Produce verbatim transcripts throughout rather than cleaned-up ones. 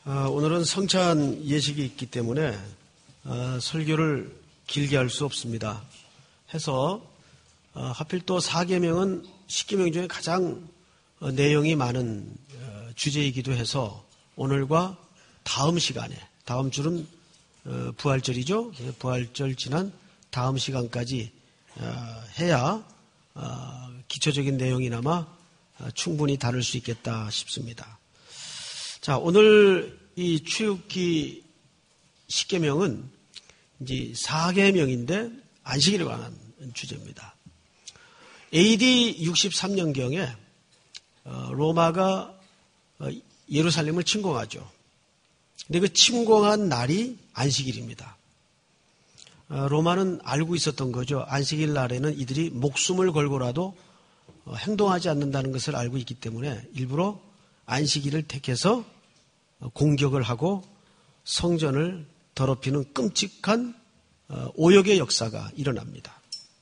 아, 오늘은 성찬 예식이 있기 때문에 아, 설교를 길게 할 수 없습니다. 해서 아, 하필 또 사계명은 십계명 중에 가장 어, 내용이 많은 어, 주제이기도 해서 오늘과 다음 시간에, 다음 주는 어, 부활절이죠. 부활절 지난 다음 시간까지 어, 해야 어, 기초적인 내용이나마 어, 충분히 다룰 수 있겠다 싶습니다. 자, 오늘 이 출애굽기 십계명은 이제 사계명인데 안식일에 관한 주제입니다. 에이디 육십삼 년경에 로마가 예루살렘을 침공하죠. 근데 그 침공한 날이 안식일입니다. 로마는 알고 있었던 거죠. 안식일 날에는 이들이 목숨을 걸고라도 행동하지 않는다는 것을 알고 있기 때문에 일부러 안식일을 택해서 공격을 하고 성전을 더럽히는 끔찍한 오역의 역사가 일어납니다.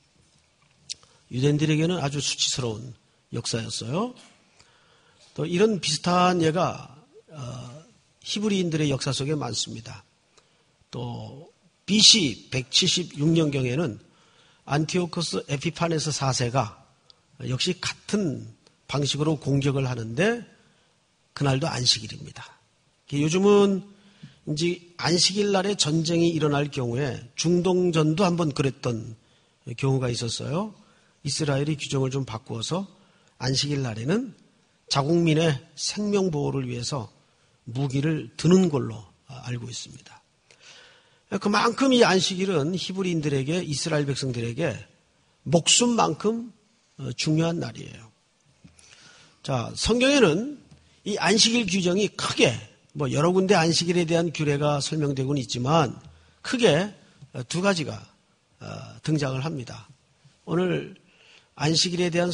유대인들에게는 아주 수치스러운 역사였어요. 또 이런 비슷한 예가 히브리인들의 역사 속에 많습니다. 또 비씨 백칠십육 년경에는 안티오코스 에피파네스 사 세가 역시 같은 방식으로 공격을 하는데 그날도 안식일입니다. 요즘은 이제 안식일 날에 전쟁이 일어날 경우에 중동전도 한번 그랬던 경우가 있었어요. 이스라엘이 규정을 좀 바꾸어서 안식일 날에는 자국민의 생명보호를 위해서 무기를 드는 걸로 알고 있습니다. 그만큼 이 안식일은 히브리인들에게, 이스라엘 백성들에게 목숨만큼 중요한 날이에요. 자, 성경에는 이 안식일 규정이 크게 뭐 여러 군데 안식일에 대한 규례가 설명되고는 있지만 크게 두 가지가 등장을 합니다. 오늘 안식일에 대한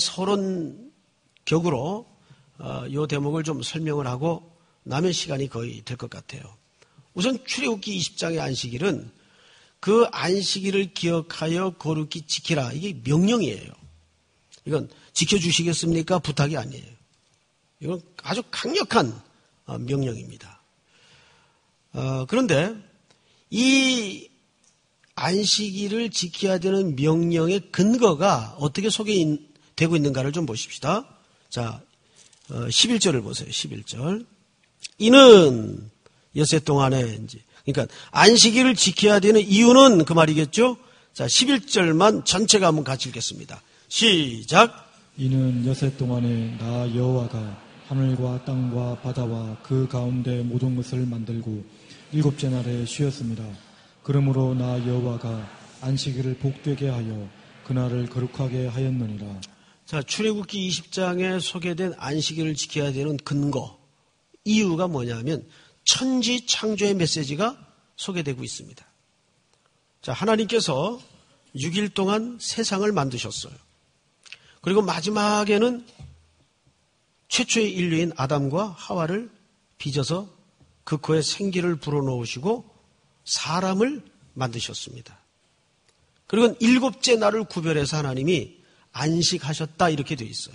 서론격으로 이 대목을 좀 설명을 하고 나면 시간이 거의 될 것 같아요. 우선 출애굽기 이십 장의 안식일은 그 안식일을 기억하여 거룩히 지키라. 이게 명령이에요. 이건 지켜주시겠습니까? 부탁이 아니에요. 이건 아주 강력한 명령입니다. 어, 그런데 이 안식일을 지켜야 되는 명령의 근거가 어떻게 소개되고 있는가를 좀 보십시다. 자, 어, 십일 절을 보세요. 십일 절. 이는 엿새 동안에 이제 그러니까 안식일을 지켜야 되는 이유는 그 말이겠죠. 자, 십일 절만 전체가 한번 같이 읽겠습니다. 시작. 이는 엿새 동안에 나 여호와가 하늘과 땅과 바다와 그 가운데 모든 것을 만들고 일곱째 날에 쉬었습니다. 그러므로 나 여호와가 안식일을 복되게 하여 그날을 거룩하게 하였느니라. 자, 출애굽기 이십 장에 소개된 안식일을 지켜야 되는 근거, 이유가 뭐냐면 천지 창조의 메시지가 소개되고 있습니다. 자, 하나님께서 육 일 동안 세상을 만드셨어요. 그리고 마지막에는 최초의 인류인 아담과 하와를 빚어서 그 코에 생기를 불어넣으시고 사람을 만드셨습니다. 그리고 일곱째 날을 구별해서 하나님이 안식하셨다 이렇게 되어 있어요.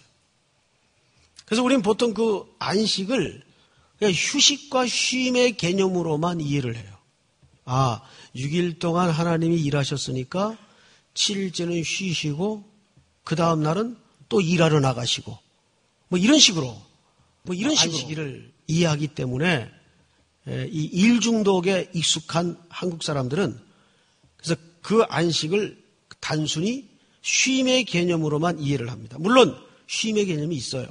그래서 우리는 보통 그 안식을 그냥 휴식과 쉼의 개념으로만 이해를 해요. 아, 육 일 동안 하나님이 일하셨으니까 칠 일째는 쉬시고 그 다음 날은 또 일하러 나가시고 뭐 이런 식으로 뭐 이런 식으로 안식일을 이해하기 때문에 이 일중독에 익숙한 한국 사람들은 그래서 그 안식을 단순히 쉼의 개념으로만 이해를 합니다. 물론 쉼의 개념이 있어요.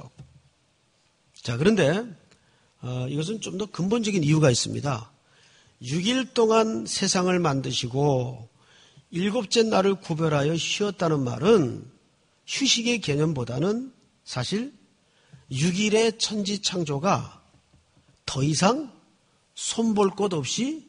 자, 그런데 어, 이것은 좀 더 근본적인 이유가 있습니다. 육 일 동안 세상을 만드시고 일곱째 날을 구별하여 쉬었다는 말은 휴식의 개념보다는 사실 육 일의 천지 창조가 더 이상 손볼 것 없이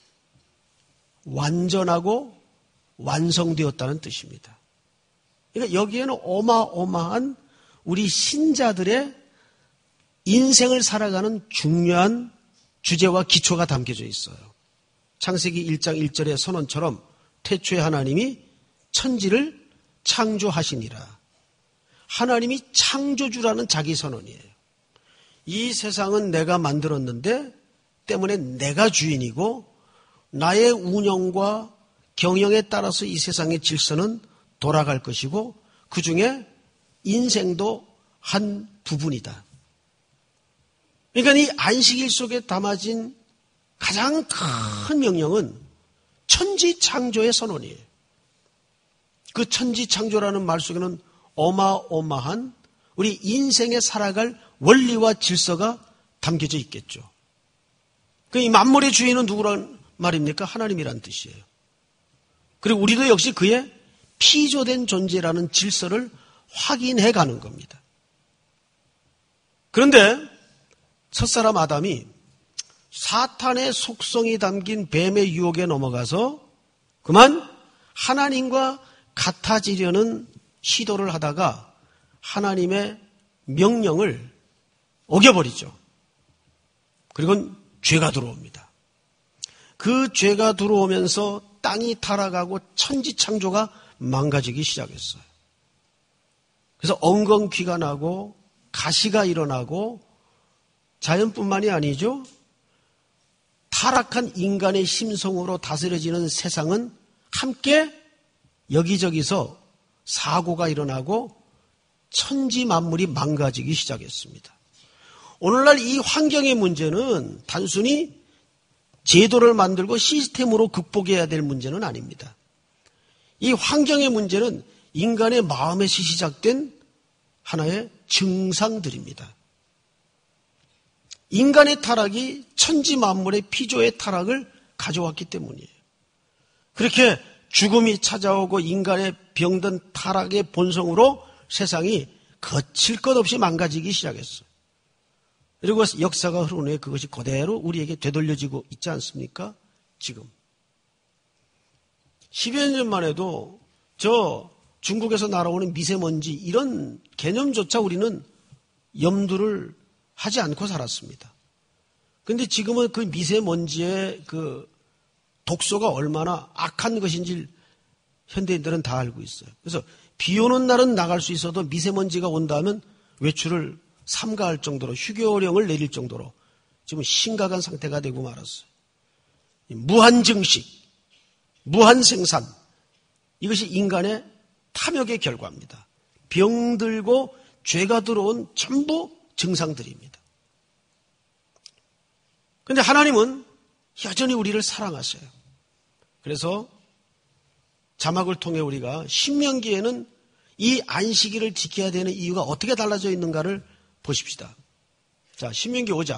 완전하고 완성되었다는 뜻입니다. 그러니까 여기에는 어마어마한 우리 신자들의 인생을 살아가는 중요한 주제와 기초가 담겨져 있어요. 창세기 일 장 일 절의 선언처럼 태초에 하나님이 천지를 창조하시니라. 하나님이 창조주라는 자기 선언이에요. 이 세상은 내가 만들었는데 때문에 내가 주인이고 나의 운영과 경영에 따라서 이 세상의 질서는 돌아갈 것이고 그 중에 인생도 한 부분이다. 그러니까 이 안식일 속에 담아진 가장 큰 명령은 천지창조의 선언이에요. 그 천지창조라는 말 속에는 어마어마한 우리 인생에 살아갈 원리와 질서가 담겨져 있겠죠. 그 이 만물의 주인은 누구란 말입니까? 하나님이란 뜻이에요. 그리고 우리도 역시 그의 피조된 존재라는 질서를 확인해 가는 겁니다. 그런데 첫사람 아담이 사탄의 속성이 담긴 뱀의 유혹에 넘어가서 그만 하나님과 같아지려는 시도를 하다가 하나님의 명령을 어겨버리죠. 그리고 죄가 들어옵니다. 그 죄가 들어오면서 땅이 타락하고 천지창조가 망가지기 시작했어요. 그래서 엉겅퀴가 나고 가시가 일어나고 자연뿐만이 아니죠. 타락한 인간의 심성으로 다스려지는 세상은 함께 여기저기서 사고가 일어나고 천지 만물이 망가지기 시작했습니다. 오늘날 이 환경의 문제는 단순히 제도를 만들고 시스템으로 극복해야 될 문제는 아닙니다. 이 환경의 문제는 인간의 마음에서 시작된 하나의 증상들입니다. 인간의 타락이 천지 만물의 피조의 타락을 가져왔기 때문이에요. 그렇게 죽음이 찾아오고 인간의 병든 타락의 본성으로 세상이 거칠 것 없이 망가지기 시작했어요. 그리고 역사가 흐른 후에 그것이 그대로 우리에게 되돌려지고 있지 않습니까? 지금. 십여 년 전만 해도 저 중국에서 날아오는 미세먼지 이런 개념조차 우리는 염두를 하지 않고 살았습니다. 그런데 지금은 그 미세먼지의 그 독소가 얼마나 악한 것인지 현대인들은 다 알고 있어요. 그래서 비 오는 날은 나갈 수 있어도 미세먼지가 온다면 외출을 삼가할 정도로 휴교령을 내릴 정도로 지금 심각한 상태가 되고 말았어요. 무한 증식, 무한 생산 이것이 인간의 탐욕의 결과입니다. 병들고 죄가 들어온 전부 증상들입니다. 그런데 하나님은 여전히 우리를 사랑하셔요. 그래서 자막을 통해 우리가 신명기에는 이 안식일을 지켜야 되는 이유가 어떻게 달라져 있는가를 보십시다. 자, 신명기 오 장.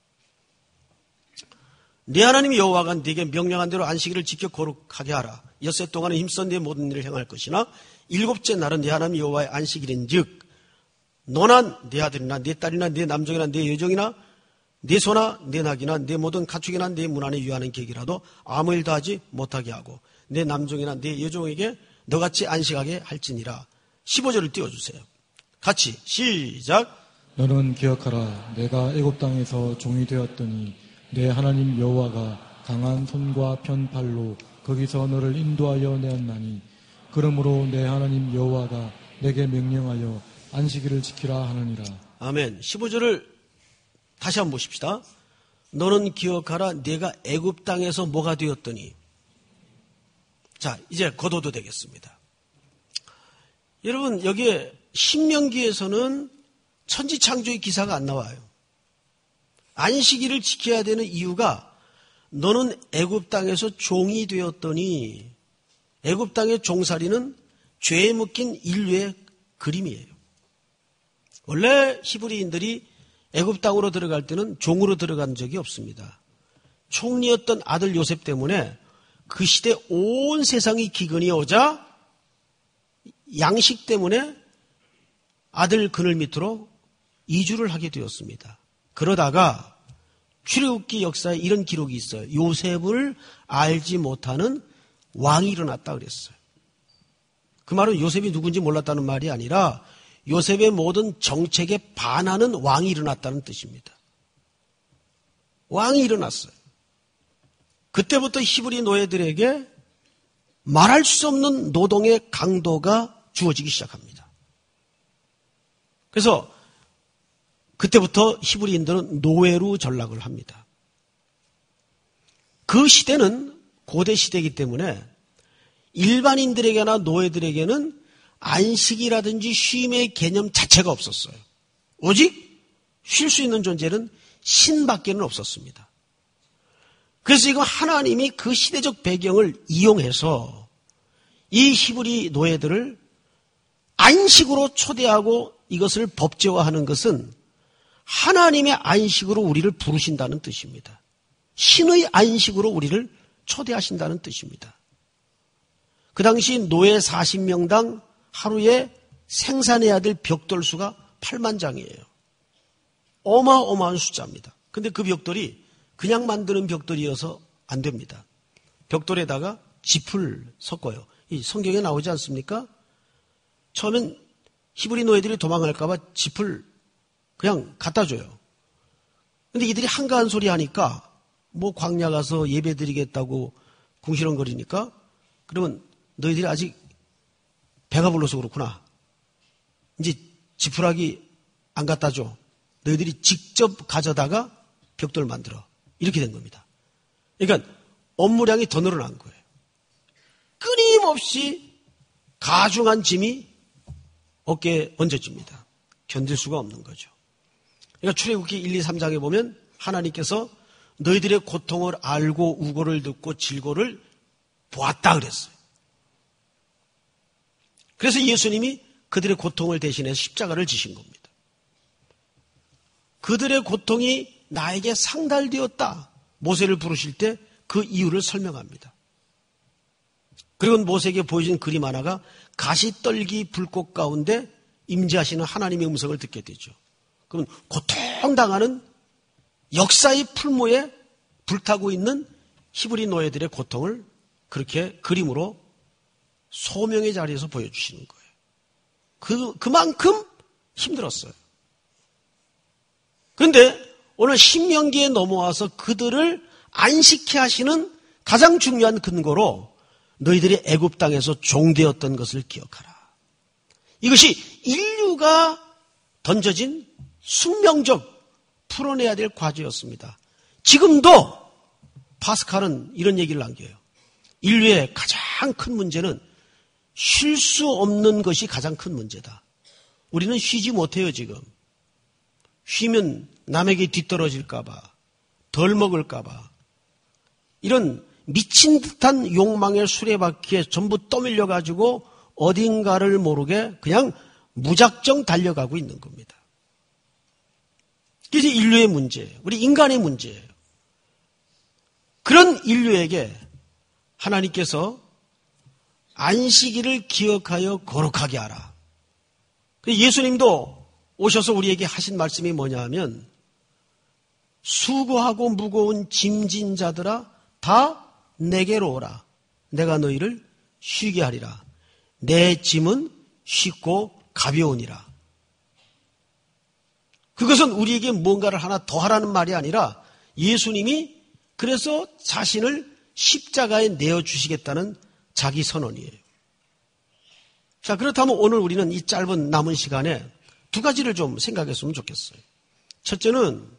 네 하나님 여호와가 네게 명령한 대로 안식일을 지켜 거룩하게 하라. 엿새 동안은 힘써 네 모든 일을 행할 것이나 일곱째 날은 네 하나님 여호와의 안식일인즉 너나 네 아들이나 네 딸이나 네 남종이나 네 여종이나 네 소나 네 낙이나 네 모든 가축이나 네 문 안에 유하는 객이라도 아무 일도 하지 못하게 하고 네 남종이나 네 여종에게 너같이 안식하게 할지니라. 십오 절을 띄워주세요. 같이 시작. 너는 기억하라. 내가 애굽 땅에서 종이 되었더니 내 하나님 여호와가 강한 손과 편팔로 거기서 너를 인도하여 내었나니 그러므로 내 하나님 여호와가 내게 명령하여 안식일을 지키라 하느니라. 아멘. 십오 절을 다시 한번 보십시다. 너는 기억하라. 내가 애굽 땅에서 뭐가 되었더니. 자, 이제 거둬도 되겠습니다. 여러분, 여기에 신명기에서는 천지창조의 기사가 안 나와요. 안식일을 지켜야 되는 이유가 너는 애굽 땅에서 종이 되었더니 애굽 땅의 종살이는 죄에 묶인 인류의 그림이에요. 원래 히브리인들이 애굽 땅으로 들어갈 때는 종으로 들어간 적이 없습니다. 총리였던 아들 요셉 때문에 그 시대 온 세상이 기근이 오자 양식 때문에 아들 그늘 밑으로 이주를 하게 되었습니다. 그러다가 출애굽기 역사에 이런 기록이 있어요. 요셉을 알지 못하는 왕이 일어났다 그랬어요. 그 말은 요셉이 누군지 몰랐다는 말이 아니라 요셉의 모든 정책에 반하는 왕이 일어났다는 뜻입니다. 왕이 일어났어요. 그때부터 히브리 노예들에게 말할 수 없는 노동의 강도가 주어지기 시작합니다. 그래서 그때부터 히브리인들은 노예로 전락을 합니다. 그 시대는 고대 시대이기 때문에 일반인들에게나 노예들에게는 안식이라든지 쉼의 개념 자체가 없었어요. 오직 쉴 수 있는 존재는 신밖에는 없었습니다. 그래서 이거 하나님이 그 시대적 배경을 이용해서 이 히브리 노예들을 안식으로 초대하고 이것을 법제화하는 것은 하나님의 안식으로 우리를 부르신다는 뜻입니다. 신의 안식으로 우리를 초대하신다는 뜻입니다. 그 당시 노예 사십 명당 하루에 생산해야 될 벽돌 수가 팔만 장이에요. 어마어마한 숫자입니다. 근데 그 벽돌이 그냥 만드는 벽돌이어서 안 됩니다. 벽돌에다가 짚을 섞어요. 이 성경에 나오지 않습니까? 처음엔 히브리 노예들이 도망갈까 봐 짚을 그냥 갖다 줘요. 근데 이들이 한가한 소리 하니까 뭐 광야 가서 예배 드리겠다고 궁시렁거리니까 그러면 너희들이 아직 배가 불러서 그렇구나. 이제 지푸라기 안 갖다 줘. 너희들이 직접 가져다가 벽돌 만들어. 이렇게 된 겁니다. 그러니까 업무량이 더 늘어난 거예요. 끊임없이 가중한 짐이 어깨에 얹어집니다. 견딜 수가 없는 거죠. 그러니까 출애굽기 일, 이, 삼 장에 보면 하나님께서 너희들의 고통을 알고 우고를 듣고 질고를 보았다 그랬어요. 그래서 예수님이 그들의 고통을 대신해서 십자가를 지신 겁니다. 그들의 고통이 나에게 상달되었다. 모세를 부르실 때 그 이유를 설명합니다. 그리고 모세에게 보여진 그림 하나가 가시떨기 불꽃 가운데 임재하시는 하나님의 음성을 듣게 되죠. 그러면 고통당하는 역사의 풀모에 불타고 있는 히브리 노예들의 고통을 그렇게 그림으로 소명의 자리에서 보여주시는 거예요. 그, 그만큼 힘들었어요. 그런데 오늘 신명기에 넘어와서 그들을 안식케 하시는 가장 중요한 근거로 너희들이 애굽 땅에서 종되었던 것을 기억하라. 이것이 인류가 던져진 숙명적 풀어내야 될 과제였습니다. 지금도 파스칼은 이런 얘기를 남겨요. 인류의 가장 큰 문제는 쉴 수 없는 것이 가장 큰 문제다. 우리는 쉬지 못해요, 지금. 쉬면 남에게 뒤떨어질까 봐, 덜 먹을까 봐. 이런 미친 듯한 욕망의 수레바퀴에 전부 떠밀려가지고 어딘가를 모르게 그냥 무작정 달려가고 있는 겁니다. 이게 인류의 문제예요. 우리 인간의 문제예요. 그런 인류에게 하나님께서 안식일을 기억하여 거룩하게 하라. 예수님도 오셔서 우리에게 하신 말씀이 뭐냐 하면 수고하고 무거운 짐진 자들아 다 내게로 오라. 내가 너희를 쉬게 하리라. 내 짐은 쉽고 가벼우니라. 그것은 우리에게 뭔가를 하나 더 하라는 말이 아니라 예수님이 그래서 자신을 십자가에 내어주시겠다는 자기 선언이에요. 자, 그렇다면 오늘 우리는 이 짧은 남은 시간에 두 가지를 좀 생각했으면 좋겠어요. 첫째는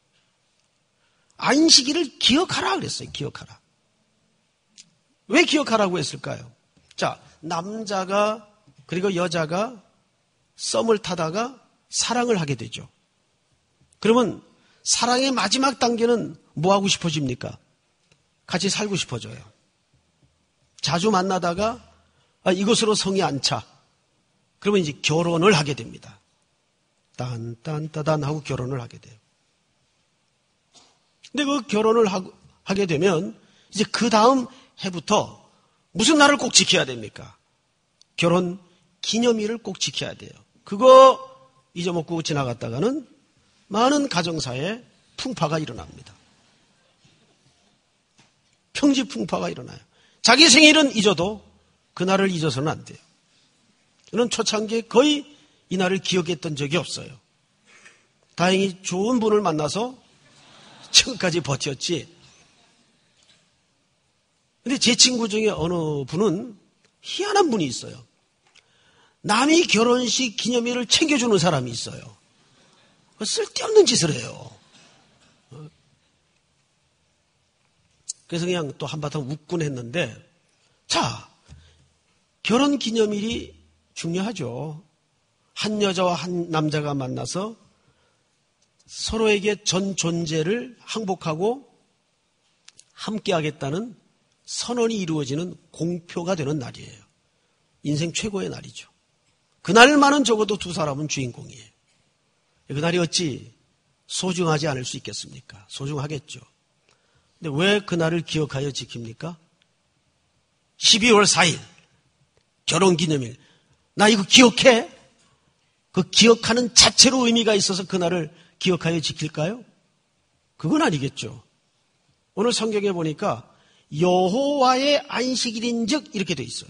안식일을 기억하라 그랬어요. 기억하라. 왜 기억하라고 했을까요? 자, 남자가 그리고 여자가 썸을 타다가 사랑을 하게 되죠. 그러면 사랑의 마지막 단계는 뭐 하고 싶어집니까? 같이 살고 싶어져요. 자주 만나다가 아, 이것으로 성이 안 차. 그러면 이제 결혼을 하게 됩니다. 딴딴따단 하고 결혼을 하게 돼요. 근데 그 결혼을 하고, 하게 되면 이제 그 다음 해부터 무슨 날을 꼭 지켜야 됩니까? 결혼 기념일을 꼭 지켜야 돼요. 그거 잊어먹고 지나갔다가는 많은 가정사에 풍파가 일어납니다. 평지풍파가 일어나요. 자기 생일은 잊어도 그날을 잊어서는 안 돼요. 저는 초창기에 거의 이 날을 기억했던 적이 없어요. 다행히 좋은 분을 만나서 지금까지 버텼지. 근데 제 친구 중에 어느 분은 희한한 분이 있어요. 남이 결혼식 기념일을 챙겨주는 사람이 있어요. 쓸데없는 짓을 해요. 그래서 그냥 또 한바탕 웃곤 했는데, 자, 결혼 기념일이 중요하죠. 한 여자와 한 남자가 만나서 서로에게 전 존재를 항복하고 함께하겠다는 선언이 이루어지는 공표가 되는 날이에요. 인생 최고의 날이죠. 그날만은 적어도 두 사람은 주인공이에요. 그날이 어찌 소중하지 않을 수 있겠습니까? 소중하겠죠. 근데 왜 그날을 기억하여 지킵니까? 십이월 사일 결혼기념일. 나 이거 기억해? 그 기억하는 자체로 의미가 있어서 그날을 기억하여 지킬까요? 그건 아니겠죠. 오늘 성경에 보니까 여호와의 안식일인즉 이렇게 돼 있어요.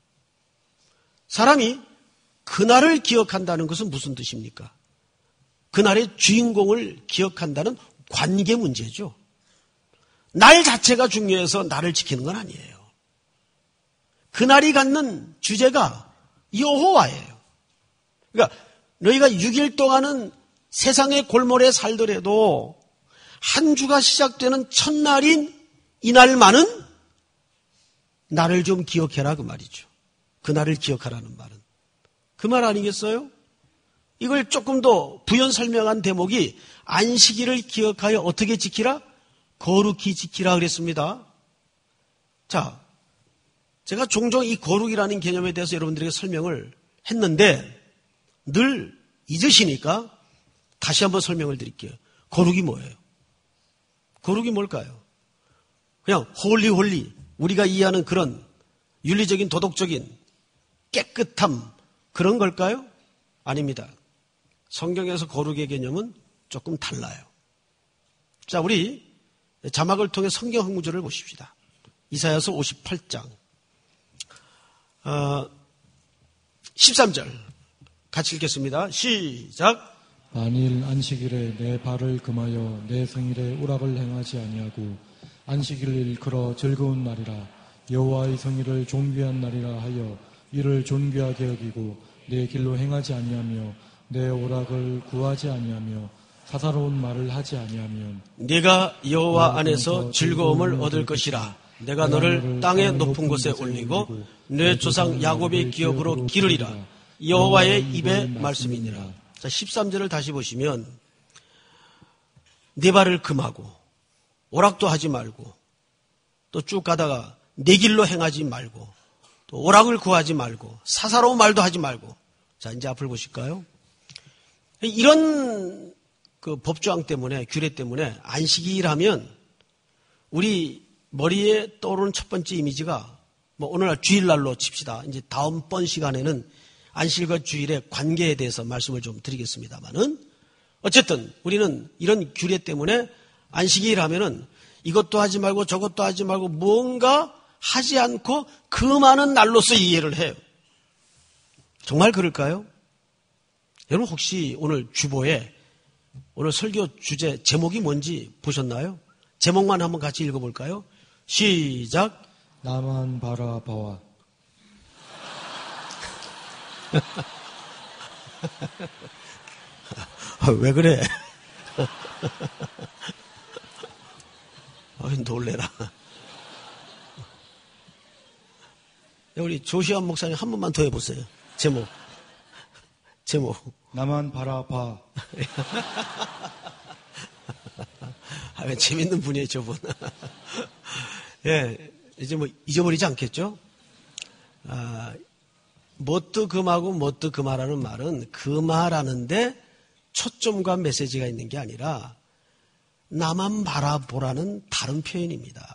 사람이 그날을 기억한다는 것은 무슨 뜻입니까? 그날의 주인공을 기억한다는 관계 문제죠. 날 자체가 중요해서 나를 지키는 건 아니에요. 그날이 갖는 주제가 여호와예요. 그러니까 너희가 육 일 동안은 세상의 골몰에 살더라도 한 주가 시작되는 첫날인 이날만은 나를 좀 기억해라 그 말이죠. 그날을 기억하라는 말은. 그 말 아니겠어요? 이걸 조금 더 부연 설명한 대목이 안식일을 기억하여 어떻게 지키라? 거룩히 지키라 그랬습니다. 자, 제가 종종 이 거룩이라는 개념에 대해서 여러분들에게 설명을 했는데 늘 잊으시니까 다시 한번 설명을 드릴게요. 거룩이 뭐예요? 거룩이 뭘까요? 그냥 홀리 홀리 우리가 이해하는 그런 윤리적인 도덕적인 깨끗함 그런 걸까요? 아닙니다. 성경에서 거룩의 개념은 조금 달라요. 자, 우리 자막을 통해 성경 한 구절을 보십시다. 이사야서 오십팔 장 어, 십삼 절 같이 읽겠습니다. 시작. 만일 안식일에 내 발을 금하여 내 생일에 우락을 행하지 아니하고 안식일을 일컬어 즐거운 날이라 여호와의 성일을 존귀한 날이라 하여 이를 존귀하게 여기고 내 길로 행하지 아니하며 내 오락을 구하지 아니하며 사사로운 말을 하지 아니하면 네가 여호와 안에서 즐거움을 얻을 것이라. 내가 너를 땅의 높은 곳에 올리고 내 조상 야곱의 기업으로 기르리라. 여호와의 입의 말씀이니라. 자, 십삼 절을 다시 보시면 네 발을 금하고 오락도 하지 말고 또 쭉 가다가 내 길로 행하지 말고 또 오락을 구하지 말고 사사로운 말도 하지 말고. 자, 이제 앞을 보실까요? 이런 그 법조항 때문에, 규례 때문에 안식일하면 우리 머리에 떠오르는 첫 번째 이미지가 뭐 오늘날 주일날로 칩시다. 이제 다음번 시간에는 안식일과 주일의 관계에 대해서 말씀을 좀 드리겠습니다만은 어쨌든 우리는 이런 규례 때문에 안식일 하면은 이것도 하지 말고 저것도 하지 말고 뭔가 하지 않고 그 많은 날로서 이해를 해요. 정말 그럴까요? 여러분 혹시 오늘 주보에 오늘 설교 주제 제목이 뭔지 보셨나요? 제목만 한번 같이 읽어볼까요? 시작. 나만 바라봐와. 왜 그래? 어이, 놀래라. 우리 조시안 목사님 한 번만 더 해보세요. 제목. 제목. 나만 바라봐. 아, 왜 재밌는 분이에요, 저분. 예, 이제 뭐 잊어버리지 않겠죠? 아, 뭣도 금하고 뭣도 금하라는 말은 금하라는데 초점과 메시지가 있는 게 아니라 나만 바라보라는 다른 표현입니다.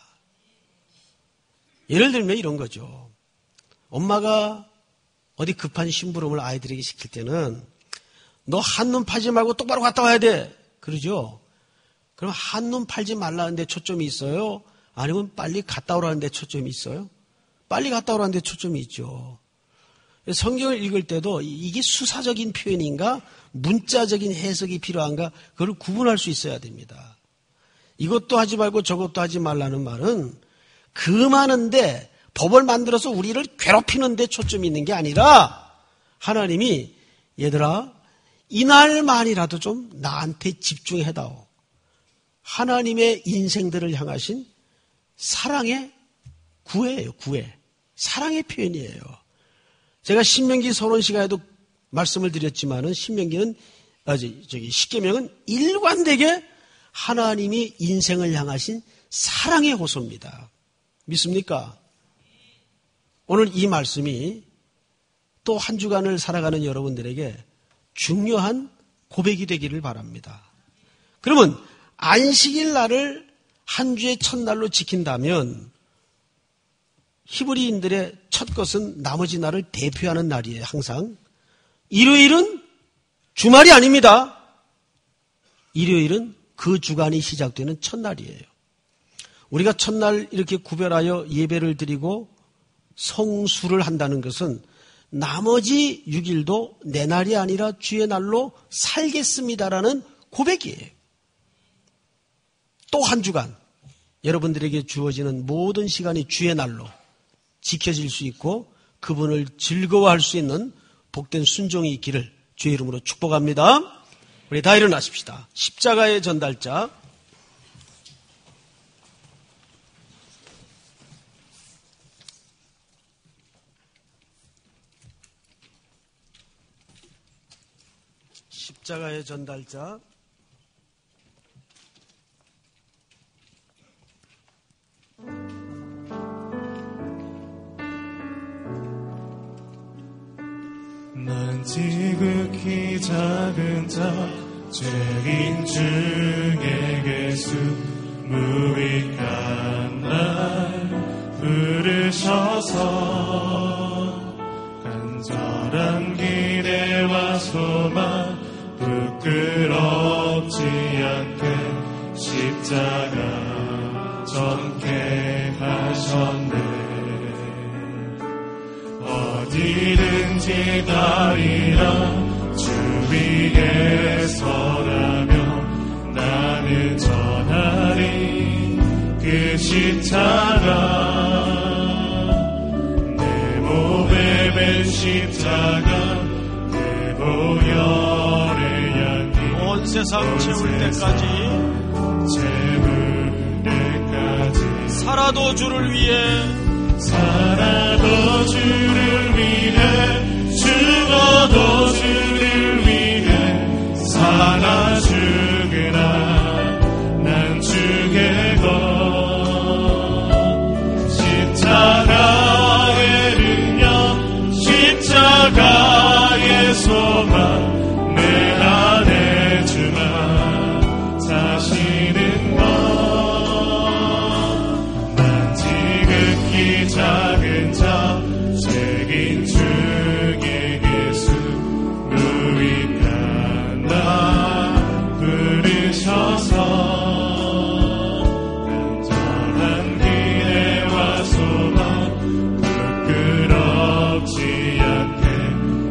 예를 들면 이런 거죠. 엄마가 어디 급한 심부름을 아이들에게 시킬 때는 너 한눈 팔지 말고 똑바로 갔다 와야 돼. 그러죠? 그럼 한눈 팔지 말라는데 초점이 있어요? 아니면 빨리 갔다 오라는데 초점이 있어요? 빨리 갔다 오라는데 초점이 있죠. 성경을 읽을 때도 이게 수사적인 표현인가 문자적인 해석이 필요한가 그걸 구분할 수 있어야 됩니다. 이것도 하지 말고 저것도 하지 말라는 말은 금하는데 법을 만들어서 우리를 괴롭히는 데 초점이 있는 게 아니라 하나님이 얘들아 이날만이라도 좀 나한테 집중해다오. 하나님의 인생들을 향하신 사랑의 구애예요. 구애. 사랑의 표현이에요. 제가 신명기 서론 시간에도 말씀을 드렸지만은 신명기는 아, 저기 십계명은 일관되게 하나님이 인생을 향하신 사랑의 호소입니다. 믿습니까? 오늘 이 말씀이 또 한 주간을 살아가는 여러분들에게 중요한 고백이 되기를 바랍니다. 그러면 안식일 날을 한 주의 첫날로 지킨다면 히브리인들의 첫 것은 나머지 날을 대표하는 날이에요. 항상. 일요일은 주말이 아닙니다. 일요일은 그 주간이 시작되는 첫날이에요. 우리가 첫날 이렇게 구별하여 예배를 드리고 성수를 한다는 것은 나머지 육 일도 내 날이 아니라 주의 날로 살겠습니다라는 고백이에요. 또 한 주간 여러분들에게 주어지는 모든 시간이 주의 날로 지켜질 수 있고 그분을 즐거워할 수 있는 복된 순종이 있기를 주의 이름으로 축복합니다. 우리 다 일어나십시다. 십자가의 전달자. 십자가의 전달자. 난 지극히 작은 자 죄인 중에 예수 무익한 날 부르셔서 간절한 기대와 소망 부끄럽지 않게 십자가 전케 하셨네. 어디든지 가리라 주 위에 서라며 나는 전하리 그 십자가 내 몸에 맨 십자가 내 보혈을 향해 온 세상 채울 때까지 채울 때까지 살아도 주를 위해 살아도 주를 위해 죽어도 주를 위해 살아 죽으라 난 주의 것 십자가의 능력 십자가의 소망 내 안에 주만 사시는 것 작은 자 죄인 중에 예수 무익한 나 부르셔서 간절한 기대와 소망 부끄럽지 않게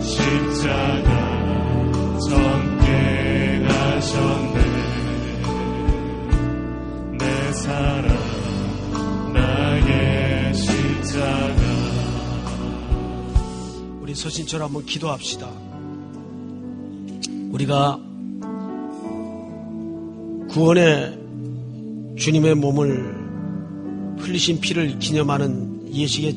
십자가 전케 하셨네. 내 사랑 나의 우리 서신처럼 한번 기도합시다. 우리가 구원의 주님의 몸을 흘리신 피를 기념하는 예식에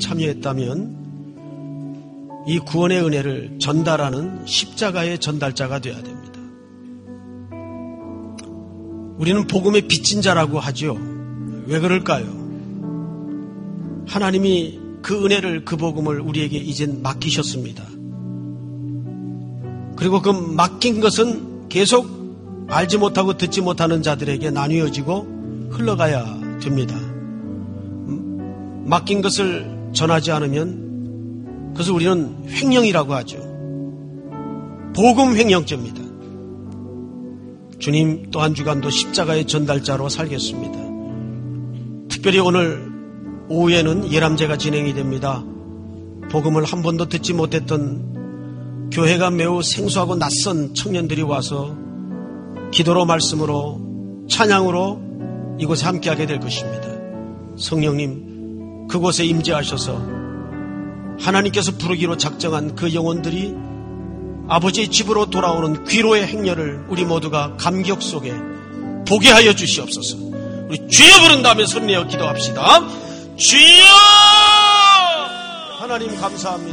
참여했다면 이 구원의 은혜를 전달하는 십자가의 전달자가 되어야 됩니다. 우리는 복음의 빚진 자라고 하죠. 왜 그럴까요? 하나님이 그 은혜를, 그 복음을 우리에게 이젠 맡기셨습니다. 그리고 그 맡긴 것은 계속 알지 못하고 듣지 못하는 자들에게 나뉘어지고 흘러가야 됩니다. 맡긴 것을 전하지 않으면 그것을 우리는 횡령이라고 하죠. 복음 횡령죄입니다. 주님 또 한 주간도 십자가의 전달자로 살겠습니다. 특별히 오늘 오후에는 예람제가 진행이 됩니다. 복음을 한 번도 듣지 못했던 교회가 매우 생소하고 낯선 청년들이 와서 기도로 말씀으로 찬양으로 이곳에 함께하게 될 것입니다. 성령님 그곳에 임재하셔서 하나님께서 부르기로 작정한 그 영혼들이 아버지의 집으로 돌아오는 귀로의 행렬을 우리 모두가 감격 속에 보게 하여 주시옵소서. 우리 주여 부른 다음에 손내어 기도합시다. 주여! 하나님 감사합니다.